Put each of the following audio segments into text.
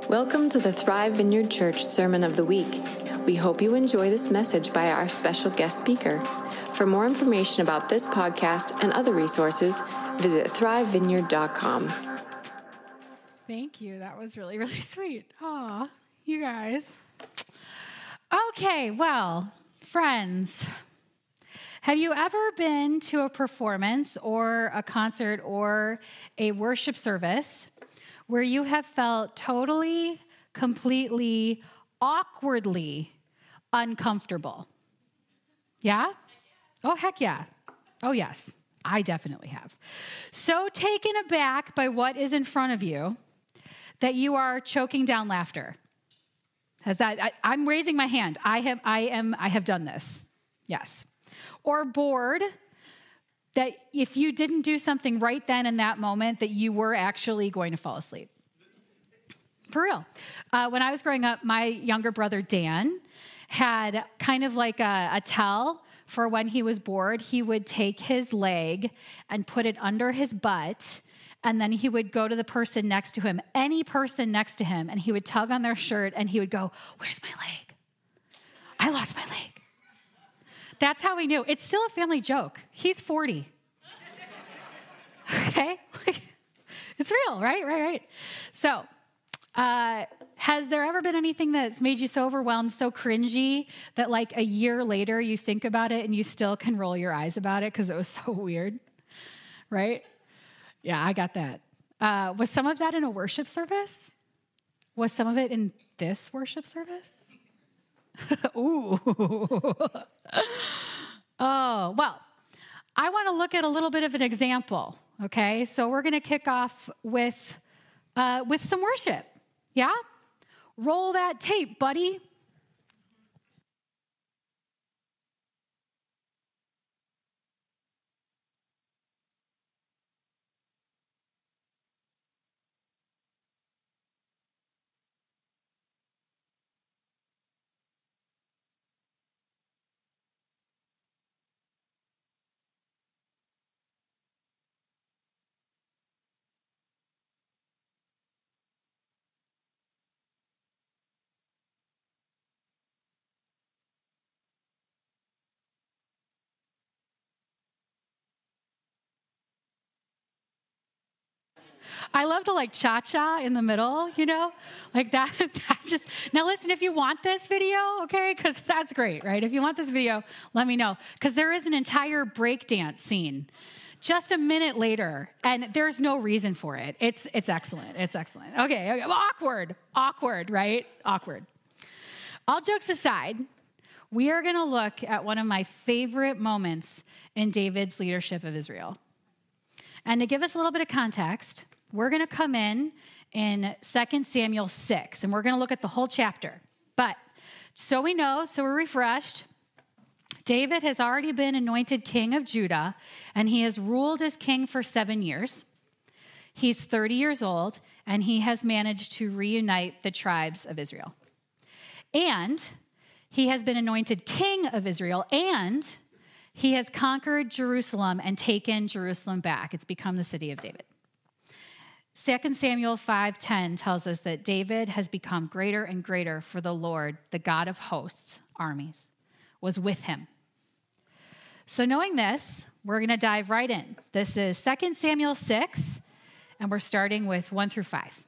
Welcome to the Thrive Vineyard Church Sermon of the Week. We hope you enjoy this message by our special guest speaker. For more information about this podcast and other resources, visit thrivevineyard.com. Thank you. That was really, really sweet. Aw, you guys. Okay, well, friends, have you ever been to a performance or a concert or a worship service where you have felt totally, completely, awkwardly uncomfortable? Yeah? Oh, heck yeah. Oh, yes. I definitely have. So taken aback by what is in front of you that you are choking down laughter. I'm raising my hand. I have done this. Yes. Or bored that if you didn't do something right then in that moment that you were actually going to fall asleep. For real. When I was growing up, my younger brother, Dan, had kind of like a towel for when he was bored. He would take his leg and put it under his butt, and then he would go to the person next to him, any person next to him, and he would tug on their shirt, and he would go, "Where's my leg? I lost my leg." That's how we knew. It's still a family joke. He's 40. Okay? It's real, right? So, has there ever been anything that's made you so overwhelmed, so cringy, that like a year later you think about it and you still can roll your eyes about it because it was so weird? Right? Yeah, I got that. Was some of that in a worship service? Was some of it in this worship service? Ooh. Oh, well, I want to look at a little bit of an example, okay? So we're going to kick off with some worship, yeah? Roll that tape, buddy. I love the like cha-cha in the middle, you know, like that just, now listen, if you want this video, okay, because that's great, right? If you want this video, let me know, because there is an entire breakdance scene just a minute later, and there's no reason for it. It's excellent. It's excellent. Okay. Awkward, right? Awkward. All jokes aside, we are going to look at one of my favorite moments in David's leadership of Israel. And to give us a little bit of context, we're going to come in 2 Samuel 6, and we're going to look at the whole chapter. But so we know, so we're refreshed, David has already been anointed king of Judah, and he has ruled as king for 7 years. He's 30 years old, and he has managed to reunite the tribes of Israel. And he has been anointed king of Israel, and he has conquered Jerusalem and taken Jerusalem back. It's become the city of David. 2 Samuel 5:10 tells us that David has become greater and greater, for the Lord, the God of hosts, armies, was with him. So knowing this, we're going to dive right in. This is 2 Samuel 6, and we're starting with 1 through 5.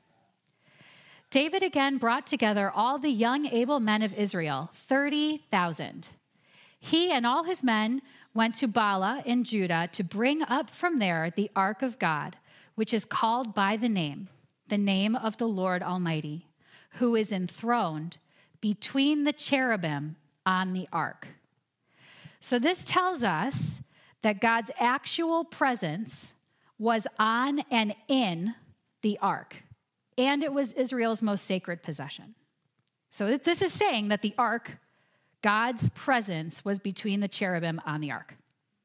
David again brought together all the young able men of Israel, 30,000. He and all his men went to Bala in Judah to bring up from there the ark of God, which is called by the name of the Lord Almighty, who is enthroned between the cherubim on the ark. So this tells us that God's actual presence was on and in the ark, and it was Israel's most sacred possession. So this is saying that the ark, God's presence, was between the cherubim on the ark.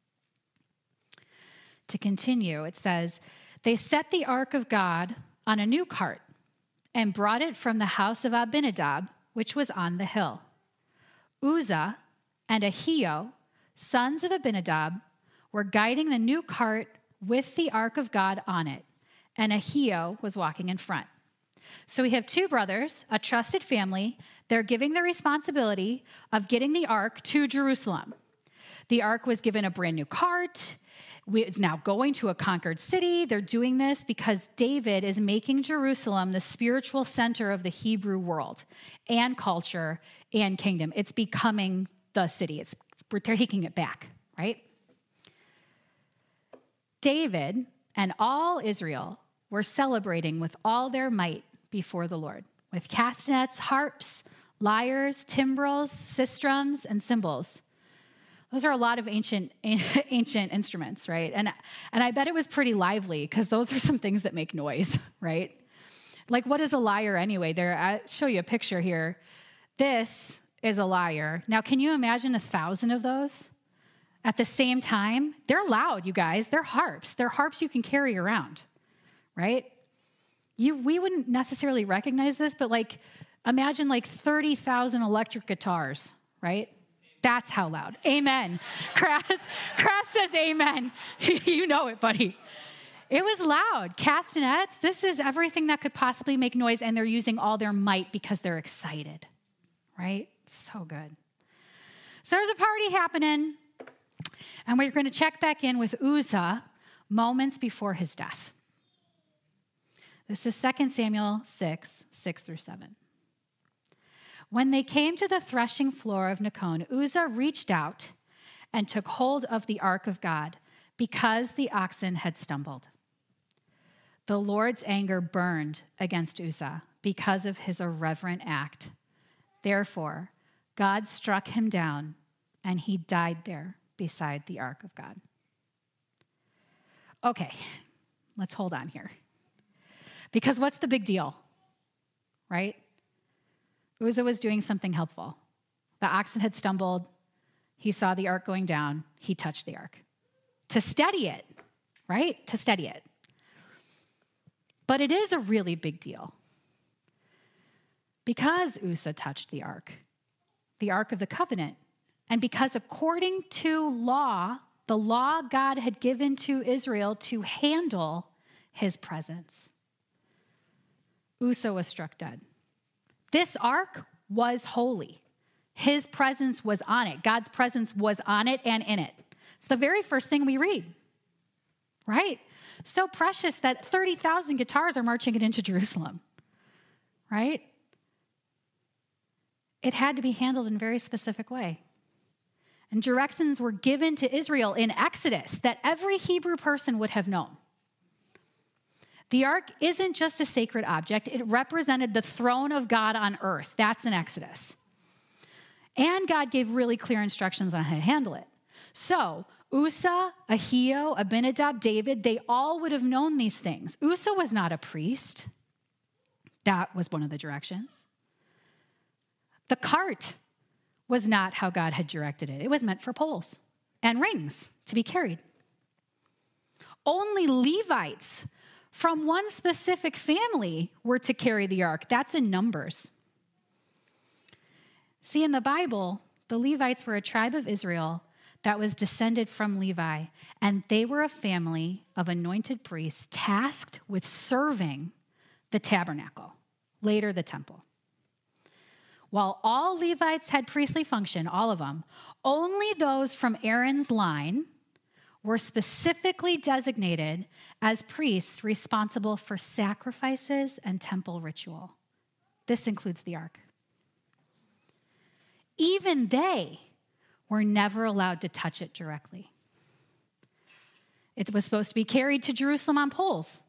To continue, it says, they set the ark of God on a new cart and brought it from the house of Abinadab, which was on the hill. Uzzah and Ahio, sons of Abinadab, were guiding the new cart with the ark of God on it, and Ahio was walking in front. So we have two brothers, a trusted family. They're giving the responsibility of getting the ark to Jerusalem. The ark was given a brand new cart. It's now going to a conquered city. They're doing this because David is making Jerusalem the spiritual center of the Hebrew world and culture and kingdom. It's becoming the city. We're taking it back, right? David and all Israel were celebrating with all their might before the Lord, with castanets, harps, lyres, timbrels, sistrums, and cymbals. Those are a lot of ancient instruments, right? And I bet it was pretty lively because those are some things that make noise, right? Like, what is a lyre anyway? I'll show you a picture here. This is a lyre. Now, can you imagine 1,000 of those at the same time? They're loud, you guys. They're harps. They're harps you can carry around, right? We wouldn't necessarily recognize this, but imagine 30,000 electric guitars, right? That's how loud. Amen. Crass says amen. You know it, buddy. It was loud. Castanets, this is everything that could possibly make noise, and they're using all their might because they're excited, right? So good. So there's a party happening, and we're going to check back in with Uzzah moments before his death. This is 2 Samuel 6:6-7. When they came to the threshing floor of Nacon, Uzzah reached out and took hold of the ark of God because the oxen had stumbled. The Lord's anger burned against Uzzah because of his irreverent act. Therefore, God struck him down, and he died there beside the ark of God. Okay, let's hold on here. Because what's the big deal, right? Uzzah was doing something helpful. The oxen had stumbled. He saw the ark going down. He touched the ark to steady it, right? To steady it. But it is a really big deal because Uzzah touched the ark of the covenant, and because according to law, the law God had given to Israel to handle his presence, Uzzah was struck dead. This ark was holy. His presence was on it. God's presence was on it and in it. It's the very first thing we read, right? So precious that 30,000 guitars are marching it into Jerusalem, right? It had to be handled in a very specific way. And directions were given to Israel in Exodus that every Hebrew person would have known. The ark isn't just a sacred object. It represented the throne of God on earth. That's in Exodus. And God gave really clear instructions on how to handle it. So Uzzah, Ahio, Abinadab, David, they all would have known these things. Uzzah was not a priest. That was one of the directions. The cart was not how God had directed it. It was meant for poles and rings to be carried. Only Levites from one specific family were to carry the ark. That's in Numbers. See, in the Bible, the Levites were a tribe of Israel that was descended from Levi, and they were a family of anointed priests tasked with serving the tabernacle, later the temple. While all Levites had priestly function, all of them, only those from Aaron's line were specifically designated as priests responsible for sacrifices and temple ritual. This includes the ark. Even they were never allowed to touch it directly. It was supposed to be carried to Jerusalem on poles.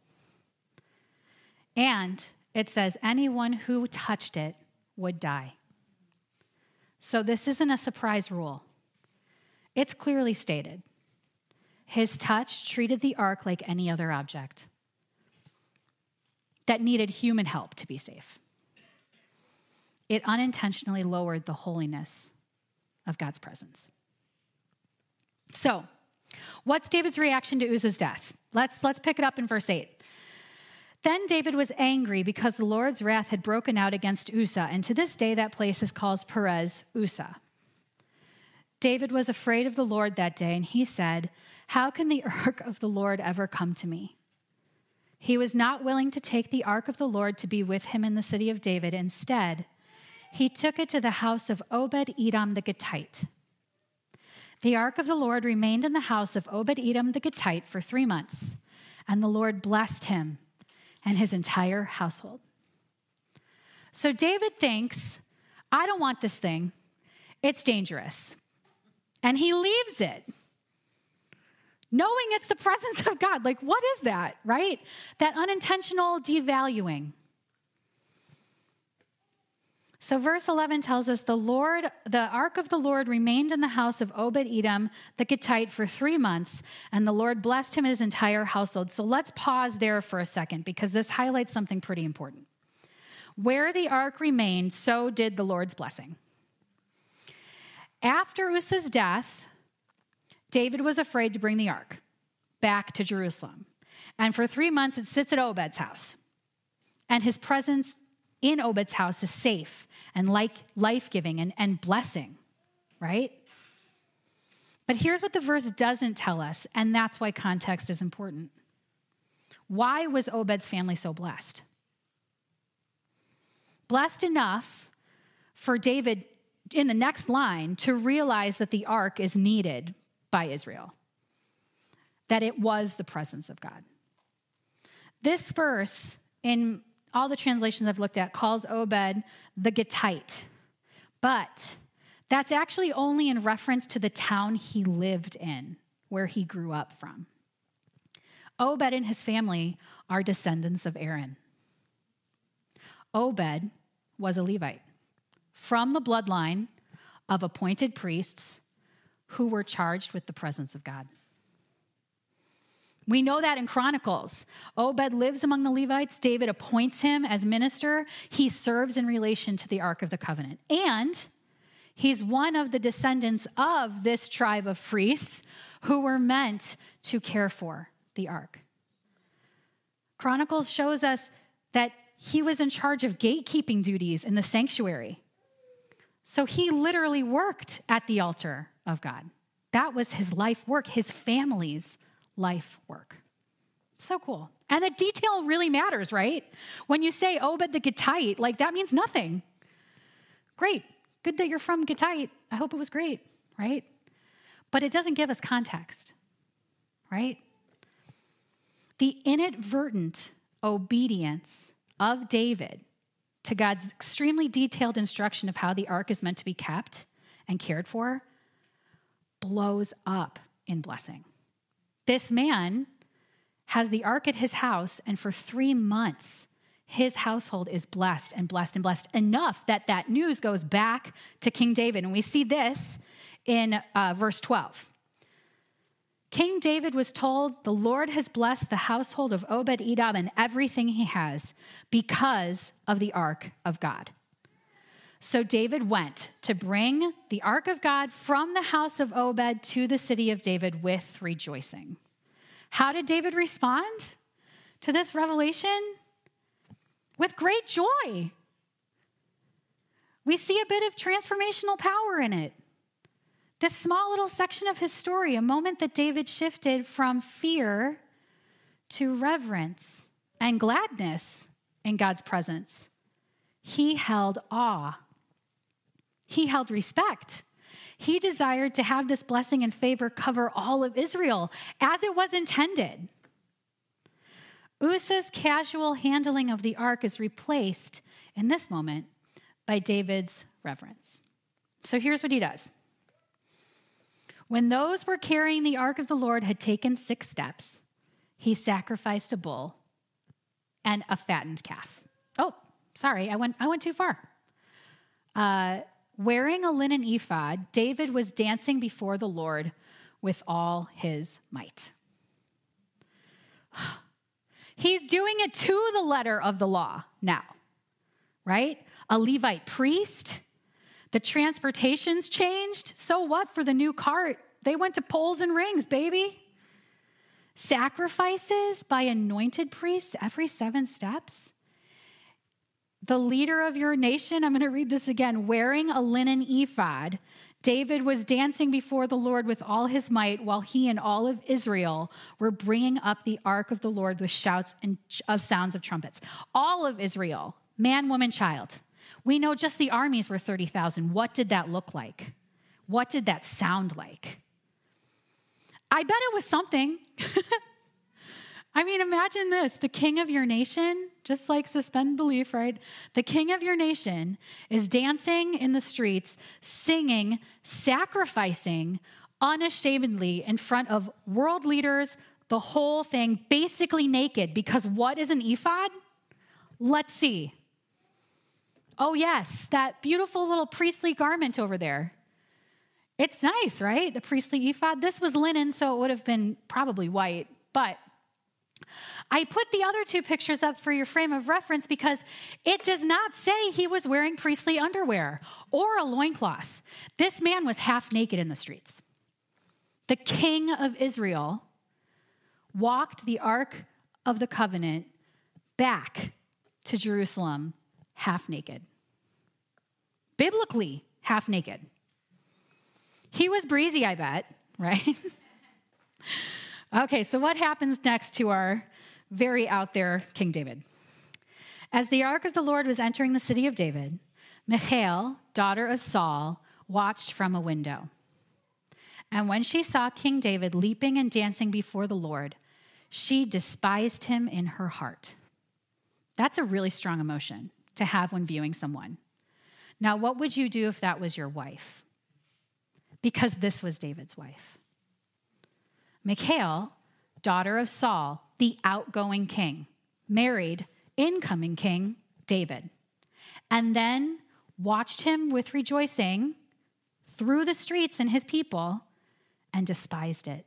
And it says anyone who touched it would die. So this isn't a surprise rule. It's clearly stated. His touch treated the ark like any other object that needed human help to be safe. It unintentionally lowered the holiness of God's presence. So, what's David's reaction to Uzzah's death? Let's pick it up in verse 8. Then David was angry because the Lord's wrath had broken out against Uzzah, and to this day that place is called Perez Uzzah. David was afraid of the Lord that day, and he said, "How can the ark of the Lord ever come to me?" He was not willing to take the ark of the Lord to be with him in the city of David. Instead, he took it to the house of Obed-Edom the Gittite. The ark of the Lord remained in the house of Obed-Edom the Gittite for 3 months, and the Lord blessed him and his entire household. So David thinks, I don't want this thing. It's dangerous. And he leaves it, knowing it's the presence of God. Like, what is that, right? That unintentional devaluing. So verse 11 tells us the ark of the Lord remained in the house of Obed-Edom the Gittite for 3 months, and the Lord blessed him and his entire household. So let's pause there for a second, because this highlights something pretty important. Where the ark remained, so did the Lord's blessing. After Uzzah's death, David was afraid to bring the ark back to Jerusalem. And for 3 months, it sits at Obed's house. And his presence in Obed's house is safe and life-giving and blessing, right? But here's what the verse doesn't tell us, and that's why context is important. Why was Obed's family so blessed? Blessed enough for David in the next line to realize that the ark is needed by Israel, that it was the presence of God. This verse, in all the translations I've looked at, calls Obed the Gittite, but that's actually only in reference to the town he lived in, where he grew up from. Obed and his family are descendants of Aaron. Obed was a Levite from the bloodline of appointed priests who were charged with the presence of God. We know that in Chronicles. Obed lives among the Levites. David appoints him as minister. He serves in relation to the Ark of the Covenant. And he's one of the descendants of this tribe of priests who were meant to care for the Ark. Chronicles shows us that he was in charge of gatekeeping duties in the sanctuary. So he literally worked at the altar of God. That was his life work, his family's life work. So cool. And the detail really matters, right? When you say Obed the Gittite, like that means nothing. Great. Good that you're from Gittite. I hope it was great, right? But it doesn't give us context, right? The inadvertent obedience of David to God's extremely detailed instruction of how the ark is meant to be kept and cared for blows up in blessing. This man has the ark at his house, and for 3 months, his household is blessed and blessed and blessed enough that that news goes back to King David. And we see this in verse 12. King David was told, the Lord has blessed the household of Obed-Edom and everything he has because of the ark of God. So David went to bring the ark of God from the house of Obed to the city of David with rejoicing. How did David respond to this revelation? With great joy. We see a bit of transformational power in it. This small little section of his story, a moment that David shifted from fear to reverence and gladness in God's presence. He held awe. He held respect. He desired to have this blessing and favor cover all of Israel as it was intended. Uzzah's casual handling of the ark is replaced in this moment by David's reverence. So here's what he does. When those who were carrying the ark of the Lord had taken 6 steps, he sacrificed a bull and a fattened calf. Oh, sorry, I went too far. Wearing a linen ephod, David was dancing before the Lord with all his might. He's doing it to the letter of the law now, right? A Levite priest. The transportation's changed. So what for the new cart? They went to poles and rings, baby. Sacrifices by anointed priests every 7 steps. The leader of your nation, I'm going to read this again, wearing a linen ephod, David was dancing before the Lord with all his might while he and all of Israel were bringing up the ark of the Lord with shouts and of sounds of trumpets. All of Israel, man, woman, child. We know just the armies were 30,000. What did that look like? What did that sound like? I bet it was something. I mean, imagine this. The king of your nation, just like suspend belief, right? The king of your nation is dancing in the streets, singing, sacrificing unashamedly in front of world leaders, the whole thing, basically naked. Because what is an ephod? Let's see. Oh, yes, that beautiful little priestly garment over there. It's nice, right? The priestly ephod. This was linen, so it would have been probably white, but I put the other two pictures up for your frame of reference because it does not say he was wearing priestly underwear or a loincloth. This man was half naked in the streets. The king of Israel walked the Ark of the Covenant back to Jerusalem half naked. Biblically, half naked. He was breezy, I bet, right? Okay, so what happens next to our very out there King David? As the ark of the Lord was entering the city of David, Michal, daughter of Saul, watched from a window. And when she saw King David leaping and dancing before the Lord, she despised him in her heart. That's a really strong emotion to have when viewing someone. Now, what would you do if that was your wife? Because this was David's wife. Michal, daughter of Saul, the outgoing king, married incoming king David, and then watched him with rejoicing through the streets and his people and despised it.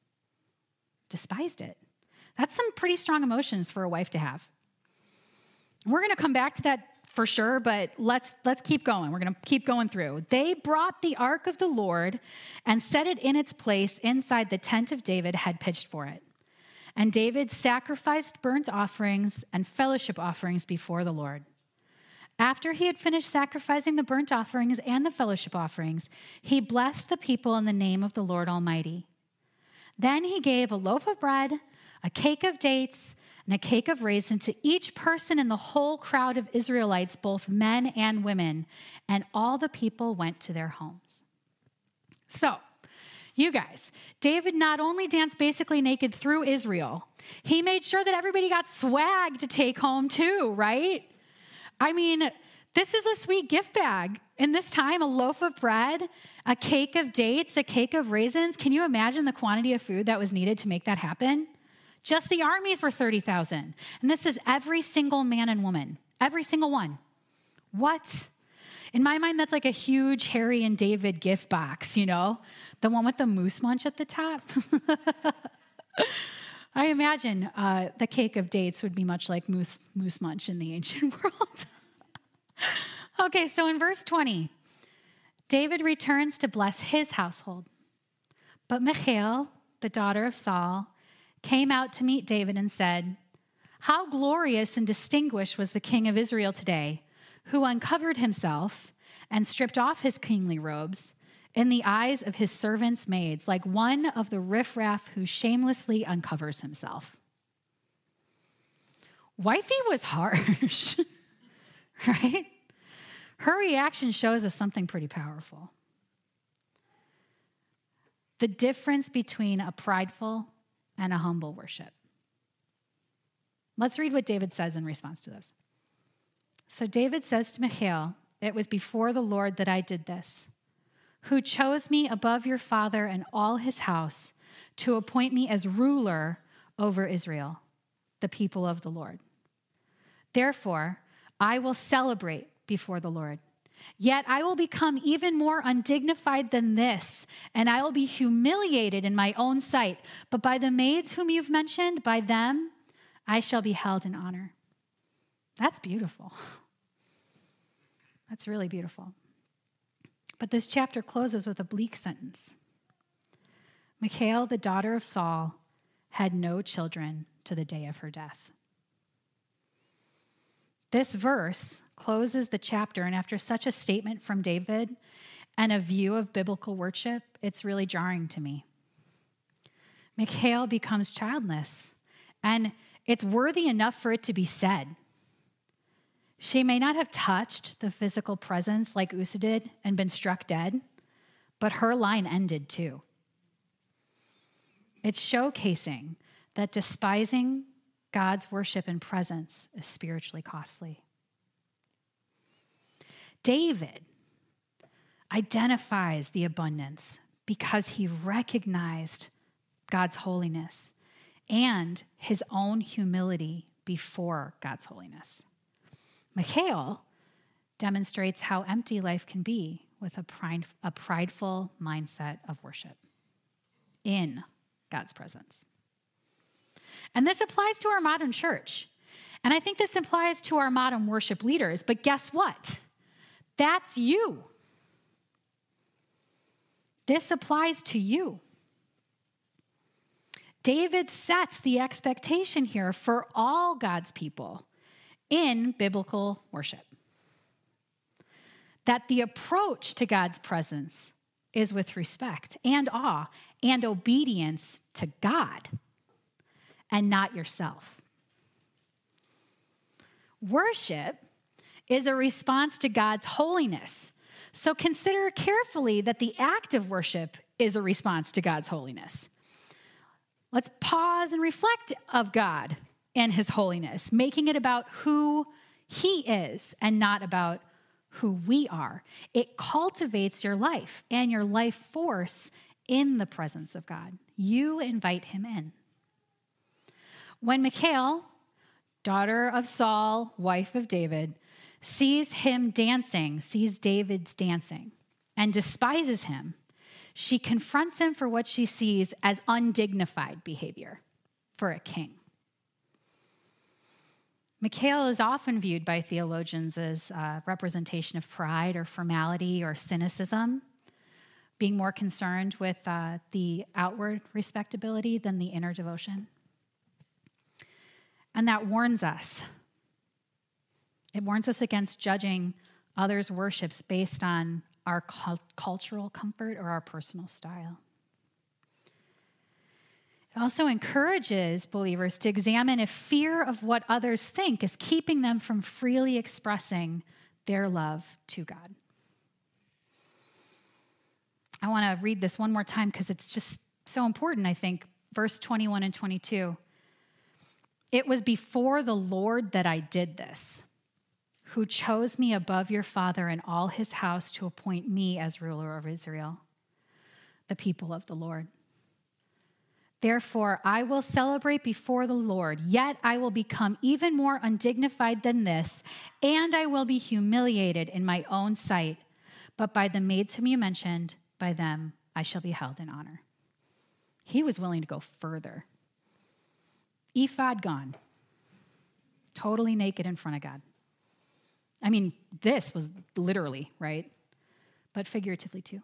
Despised it. That's some pretty strong emotions for a wife to have. We're going to come back to that for sure, but let's keep going. We're going to keep going through. They brought the ark of the Lord and set it in its place inside the tent of David had pitched for it. And David sacrificed burnt offerings and fellowship offerings before the Lord. After he had finished sacrificing the burnt offerings and the fellowship offerings, he blessed the people in the name of the Lord Almighty. Then he gave a loaf of bread, a cake of dates, and a cake of raisin to each person in the whole crowd of Israelites, both men and women, and all the people went to their homes. So, you guys, David not only danced basically naked through Israel, he made sure that everybody got swag to take home too, right? I mean, this is a sweet gift bag. In this time, a loaf of bread, a cake of dates, a cake of raisins. Can you imagine the quantity of food that was needed to make that happen? Just the armies were 30,000. And this is every single man and woman. Every single one. What? In my mind, that's like a huge Harry and David gift box, you know? The one with the moose munch at the top. I imagine the cake of dates would be much like moose munch in the ancient world. Okay, so in verse 20, David returns to bless his household. But Michal, the daughter of Saul, came out to meet David and said, "How glorious and distinguished was the king of Israel today, who uncovered himself and stripped off his kingly robes in the eyes of his servants' maids, like one of the riffraff who shamelessly uncovers himself." Wifey was harsh, right? Her reaction shows us something pretty powerful. The difference between a prideful and a humble worship. Let's read what David says in response to this. So David says to Michal, "It was before the Lord that I did this, who chose me above your father and all his house to appoint me as ruler over Israel, the people of the Lord. Therefore, I will celebrate before the Lord. Yet I will become even more undignified than this, and I will be humiliated in my own sight. But by the maids whom you've mentioned, by them I shall be held in honor." That's beautiful. That's really beautiful. But this chapter closes with a bleak sentence. Michal, the daughter of Saul, had no children to the day of her death. This verse closes the chapter, and after such a statement from David, and a view of biblical worship, it's really jarring to me. Michal becomes childless, and it's worthy enough for it to be said. She may not have touched the physical presence like Uzzah did and been struck dead, but her line ended too. It's showcasing that despising God's worship and presence is spiritually costly. David identifies the abundance because he recognized God's holiness and his own humility before God's holiness. Michal demonstrates how empty life can be with a prideful mindset of worship in God's presence. And this applies to our modern church. And I think this applies to our modern worship leaders. But guess what? That's you. This applies to you. David sets the expectation here for all God's people in biblical worship. That the approach to God's presence is with respect and awe and obedience to God and not yourself. Worship is a response to God's holiness. So consider carefully that the act of worship is a response to God's holiness. Let's pause and reflect of God and his holiness, making it about who he is and not about who we are. It cultivates your life and your life force in the presence of God. You invite him in. When Michal, daughter of Saul, wife of David, sees David's dancing, and despises him, she confronts him for what she sees as undignified behavior for a king. Michal is often viewed by theologians as a representation of pride or formality or cynicism, being more concerned with the outward respectability than the inner devotion. And that warns us. It warns us against judging others' worships based on our cultural comfort or our personal style. It also encourages believers to examine if fear of what others think is keeping them from freely expressing their love to God. I want to read this one more time because it's just so important, I think. Verse 21 and 22. It was before the Lord that I did this, who chose me above your father and all his house to appoint me as ruler of Israel, the people of the Lord. Therefore, I will celebrate before the Lord, yet I will become even more undignified than this, and I will be humiliated in my own sight. But by the maids whom you mentioned, by them I shall be held in honor. He was willing to go further. Ephod gone. Totally naked in front of God. I mean, this was literally, right? But figuratively too.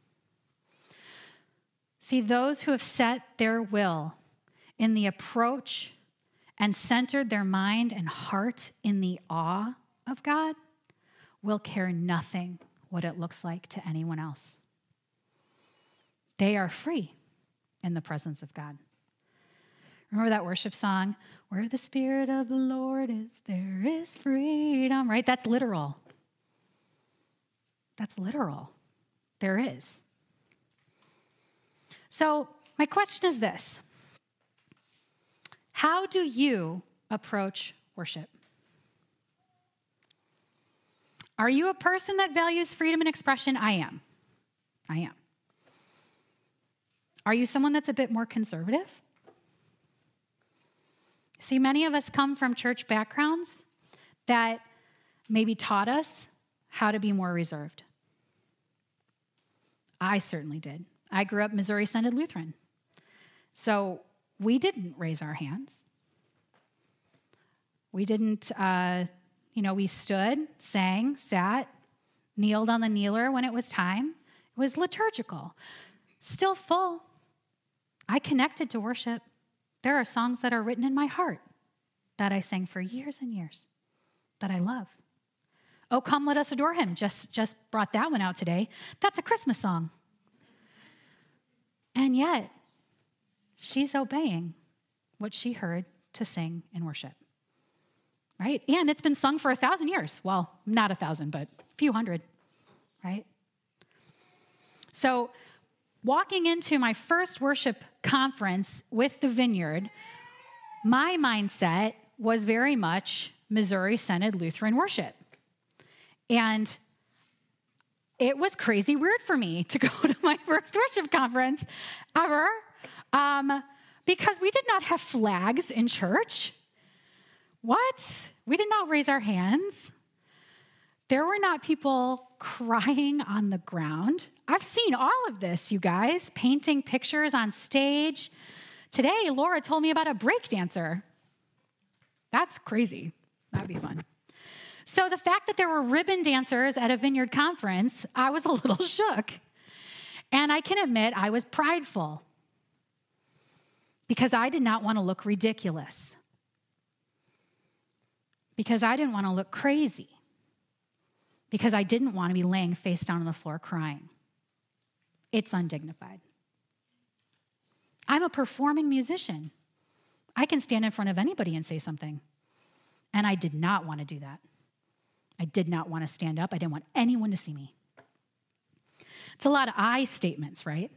See, those who have set their will in the approach and centered their mind and heart in the awe of God will care nothing what it looks like to anyone else. They are free in the presence of God. Remember that worship song, where the Spirit of the Lord is, there is freedom, right? That's literal. That's literal. There is. So my question is this. How do you approach worship? Are you a person that values freedom and expression? I am. Are you someone that's a bit more conservative? See, many of us come from church backgrounds that maybe taught us how to be more reserved. I certainly did. I grew up Missouri Synod Lutheran. So we didn't raise our hands. We didn't, we stood, sang, sat, kneeled on the kneeler when it was time. It was liturgical. Still full. I connected to worship. There are songs that are written in my heart that I sang for years and years that I love. Oh, Come Let Us Adore Him, just brought that one out today. That's a Christmas song. And yet, she's obeying what she heard to sing in worship, right? And it's been sung for 1,000 years. Well, not 1,000, but a few hundred, right? So walking into my first worship conference with the Vineyard, my mindset was very much Missouri Synod Lutheran worship. And it was crazy weird for me to go to my first worship conference ever, because we did not have flags in church. What? We did not raise our hands. There were not people crying on the ground. I've seen all of this, you guys, painting pictures on stage. Today, Laura told me about a break dancer. That's crazy. That'd be fun. So the fact that there were ribbon dancers at a Vineyard conference, I was a little shook. And I can admit I was prideful because I did not want to look ridiculous, because I didn't want to look crazy, because I didn't want to be laying face down on the floor crying. It's undignified. I'm a performing musician. I can stand in front of anybody and say something. And I did not want to do that. I did not want to stand up. I didn't want anyone to see me. It's a lot of I statements, right?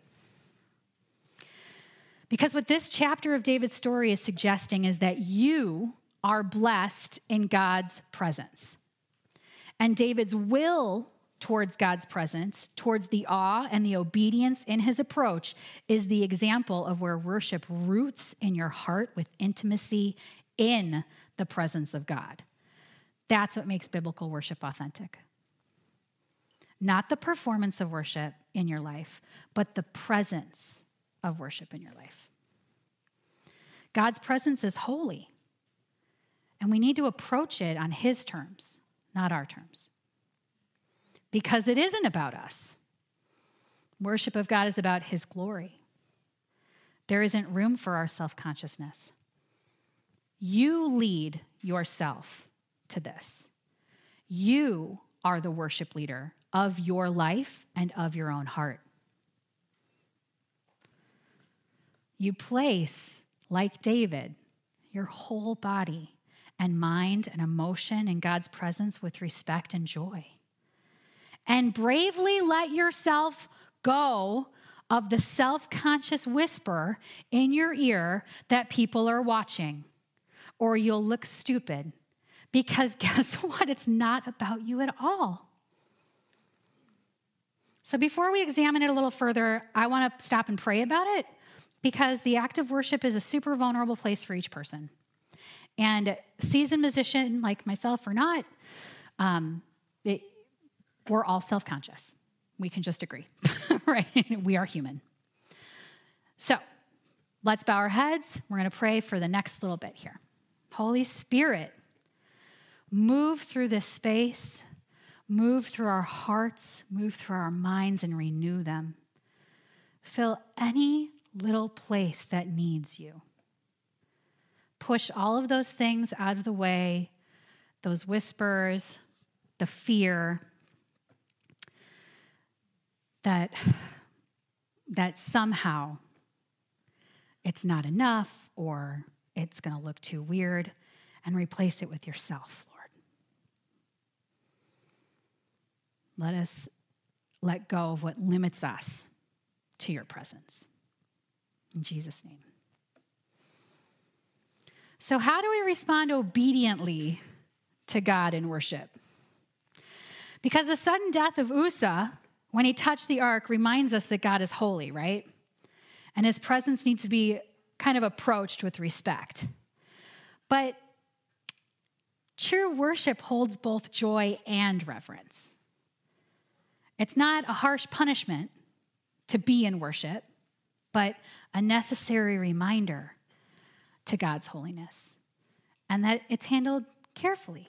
Because what this chapter of David's story is suggesting is that you are blessed in God's presence. And David's will towards God's presence, towards the awe and the obedience in his approach, is the example of where worship roots in your heart with intimacy in the presence of God. That's what makes biblical worship authentic. Not the performance of worship in your life, but the presence of worship in your life. God's presence is holy, and we need to approach it on his terms, not our terms. Because it isn't about us. Worship of God is about his glory. There isn't room for our self-consciousness. You lead yourself to this. You are the worship leader of your life and of your own heart. You place, like David, your whole body and mind and emotion in God's presence with respect and joy. And bravely let yourself go of the self-conscious whisper in your ear that people are watching, or you'll look stupid. Because guess what? It's not about you at all. So before we examine it a little further, I want to stop and pray about it, because the act of worship is a super vulnerable place for each person. And seasoned musician like myself or not, we're all self-conscious. We can just agree, right? We are human. So let's bow our heads. We're going to pray for the next little bit here. Holy Spirit, move through this space, move through our hearts, move through our minds, and renew them. Fill any little place that needs you. Push all of those things out of the way, those whispers, the fear that somehow it's not enough or it's going to look too weird, and replace it with yourself, Lord. Let us let go of what limits us to your presence. In Jesus' name. So how do we respond obediently to God in worship? Because the sudden death of Uzzah, when he touched the ark, reminds us that God is holy, right? And his presence needs to be kind of approached with respect. But true worship holds both joy and reverence. It's not a harsh punishment to be in worship, but a necessary reminder to God's holiness, and that it's handled carefully.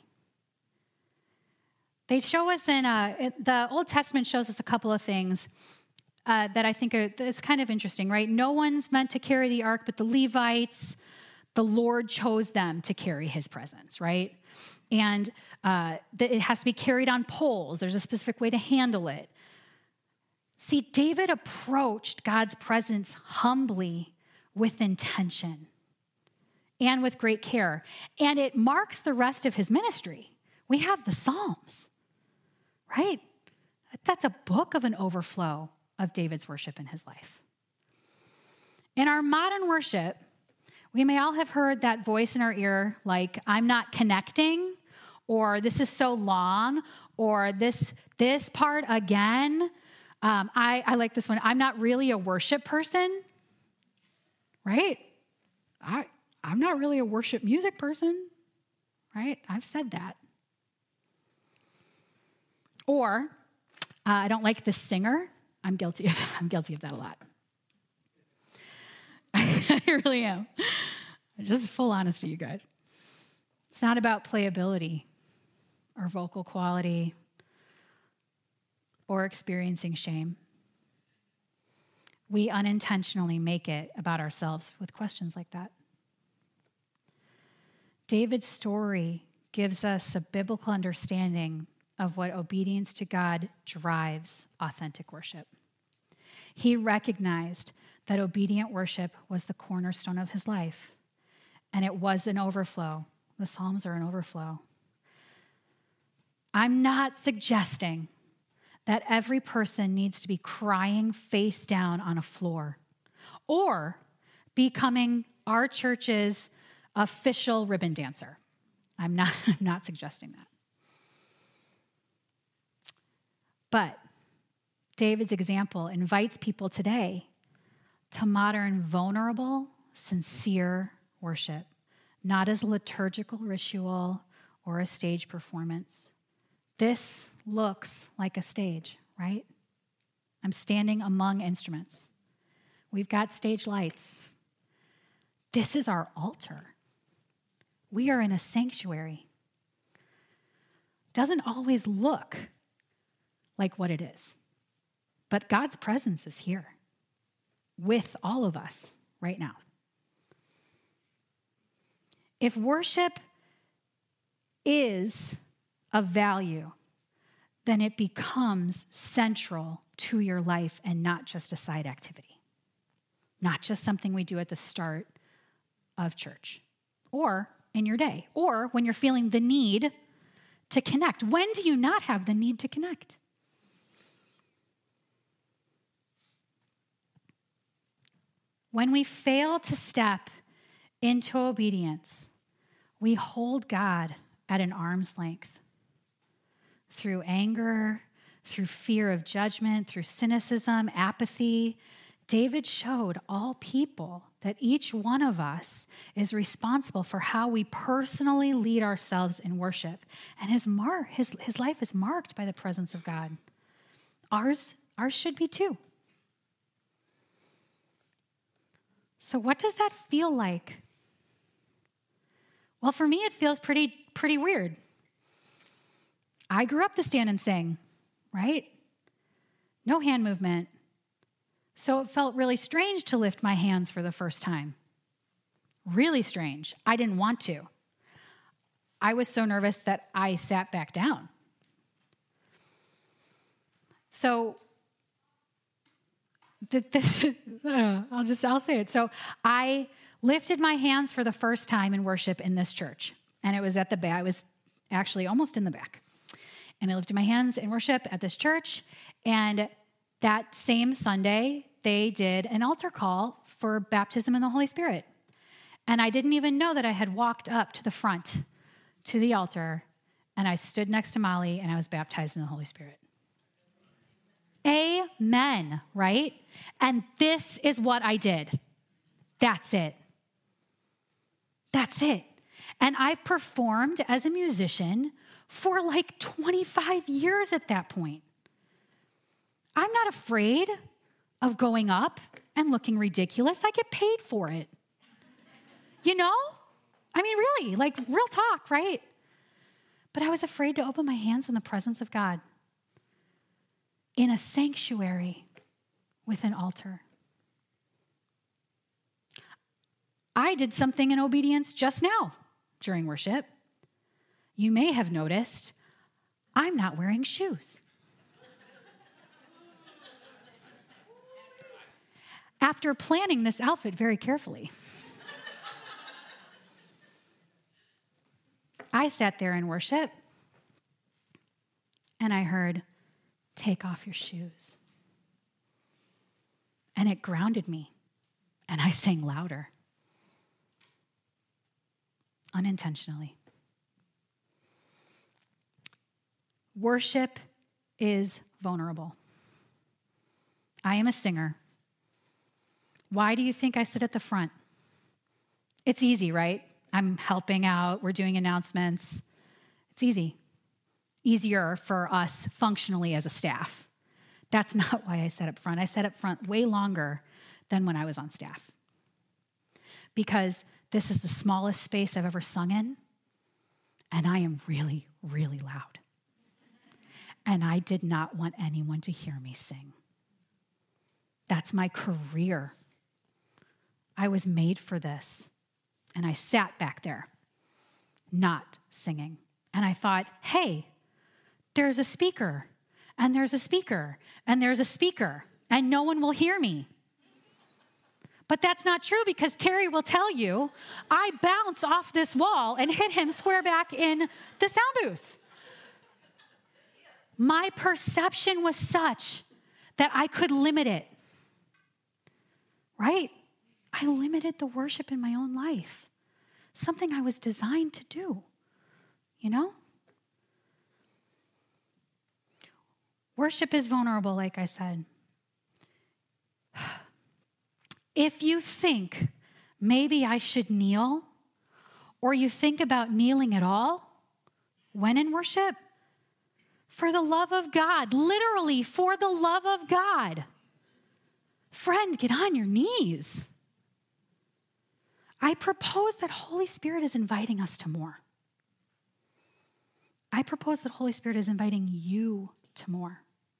They show us the Old Testament shows us a couple of things that I think it's kind of interesting, right? No one's meant to carry the ark, but the Levites, the Lord chose them to carry his presence, right? And it has to be carried on poles. There's a specific way to handle it. See, David approached God's presence humbly with intention and with great care. And it marks the rest of his ministry. We have the Psalms, right? That's a book of an overflow of David's worship in his life. In our modern worship, we may all have heard that voice in our ear, like, I'm not connecting, or this is so long, or this part again. I like this one. I'm not really a worship person, right? I'm not really a worship music person, right? I've said that. Or, I don't like this singer. I'm guilty of that a lot. I really am. Just full honesty, you guys. It's not about playability or vocal quality or experiencing shame. We unintentionally make it about ourselves with questions like that. David's story gives us a biblical understanding of what obedience to God drives authentic worship. He recognized that obedient worship was the cornerstone of his life, and it was an overflow. The Psalms are an overflow. I'm not suggesting that every person needs to be crying face down on a floor or becoming our church's official ribbon dancer. I'm not suggesting that. But David's example invites people today to modern, vulnerable, sincere worship, not as a liturgical ritual or a stage performance. This looks like a stage, right? I'm standing among instruments. We've got stage lights. This is our altar. We are in a sanctuary. Doesn't always look like what it is, but God's presence is here with all of us right now. If worship is of value, then it becomes central to your life and not just a side activity, not just something we do at the start of church or in your day, or when you're feeling the need to connect. When do you not have the need to connect? When we fail to step into obedience, we hold God at an arm's length through anger, through fear of judgment, through cynicism, apathy. David showed all people that each one of us is responsible for how we personally lead ourselves in worship. And his life is marked by the presence of God. Ours should be too. So what does that feel like? Well, for me, it feels pretty weird. I grew up to stand and sing, right? No hand movement. So it felt really strange to lift my hands for the first time. Really strange. I didn't want to. I was so nervous that I sat back down. So I'll say it. So I lifted my hands for the first time in worship in this church. And it was at the back. I was actually almost in the back. And I lifted my hands in worship at this church. And that same Sunday, they did an altar call for baptism in the Holy Spirit. And I didn't even know that I had walked up to the front to the altar. And I stood next to Molly and I was baptized in the Holy Spirit. Amen, right? And this is what I did. That's it. That's it. And I've performed as a musician for like 25 years at that point. I'm not afraid of going up and looking ridiculous. I get paid for it. You know? I mean, really, like real talk, right? But I was afraid to open my hands in the presence of God in a sanctuary with an altar. I did something in obedience just now during worship. you may have noticed I'm not wearing shoes. After planning this outfit very carefully, I sat there in worship and I heard, "Take off your shoes." And it grounded me, and I sang louder, unintentionally. Worship is vulnerable. I am a singer. Why do you think I sit at the front? It's easy, right? I'm helping out. We're doing announcements. It's easy. Easier for us functionally as a staff. That's not why I sat up front. I sat up front way longer than when I was on staff. Because this is the smallest space I've ever sung in, and I am really, really loud. And I did not want anyone to hear me sing. That's my career. I was made for this. And I sat back there, not singing. And I thought, hey, there's a speaker, and there's a speaker, and there's a speaker, and no one will hear me. But that's not true, because Terry will tell you, I bounced off this wall and hit him square back in the sound booth. My perception was such that I could limit it, right? I limited the worship in my own life, something I was designed to do, you know? Worship is vulnerable, like I said. If you think maybe I should kneel, or you think about kneeling at all when in worship, for the love of God, literally for the love of God, friend, get on your knees. I propose that Holy Spirit is inviting us to more. I propose that Holy Spirit is inviting you to more.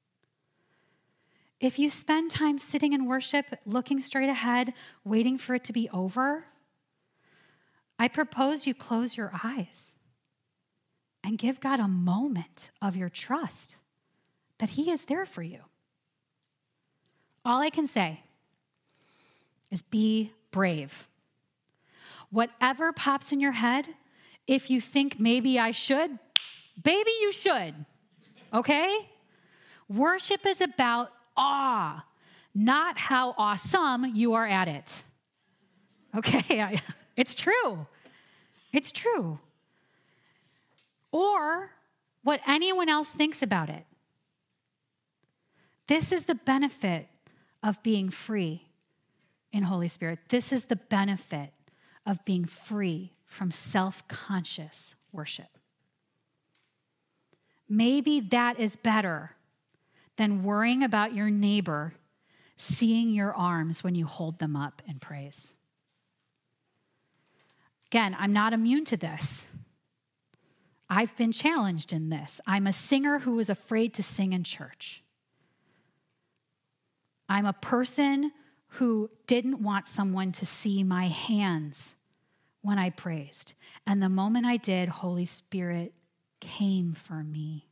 If you spend time sitting in worship, looking straight ahead, waiting for it to be over, I propose you close your eyes and give God a moment of your trust that He is there for you. All I can say is be brave. Whatever pops in your head, if you think maybe I should, baby, you should, okay? Worship is about awe, not how awesome you are at it. Okay, it's true. It's true. Or what anyone else thinks about it. This is the benefit of being free in Holy Spirit. This is the benefit of being free from self-conscious worship. Maybe that is better than worrying about your neighbor seeing your arms when you hold them up in praise. Again, I'm not immune to this. I've been challenged in this. I'm a singer who was afraid to sing in church. I'm a person who didn't want someone to see my hands when I praised. And the moment I did, Holy Spirit came for me.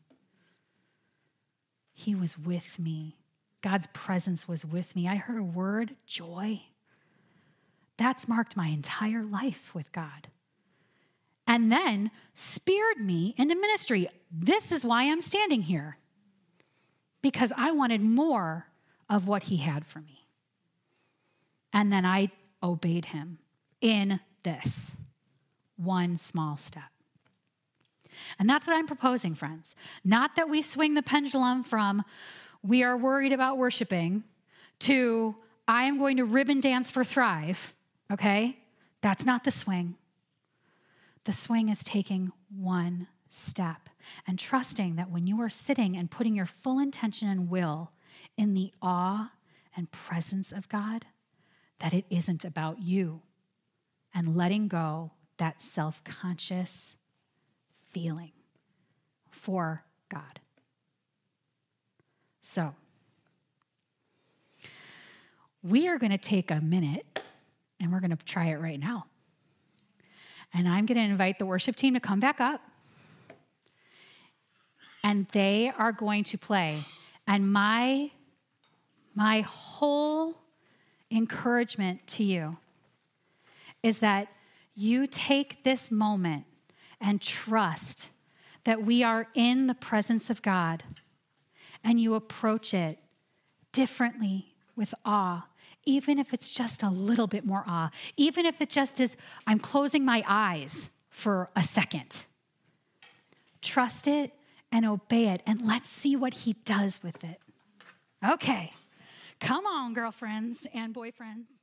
He was with me. God's presence was with me. I heard a word, joy. That's marked my entire life with God. And then speared me into ministry. This is why I'm standing here. Because I wanted more of what He had for me. And then I obeyed Him in this one small step. And that's what I'm proposing, friends. Not that we swing the pendulum from we are worried about worshiping to I am going to ribbon dance for Thrive, okay? That's not the swing. The swing is taking one step and trusting that when you are sitting and putting your full intention and will in the awe and presence of God, that it isn't about you, and letting go that self-conscious feeling for God. So, we are going to take a minute, and we're going to try it right now. And I'm going to invite the worship team to come back up. and they are going to play. And my whole encouragement to you is that you take this moment and trust that we are in the presence of God, and you approach it differently with awe, even if it's just a little bit more awe, even if it just is, I'm closing my eyes for a second. Trust it and obey it, and let's see what he does with it. Okay, come on, girlfriends and boyfriends.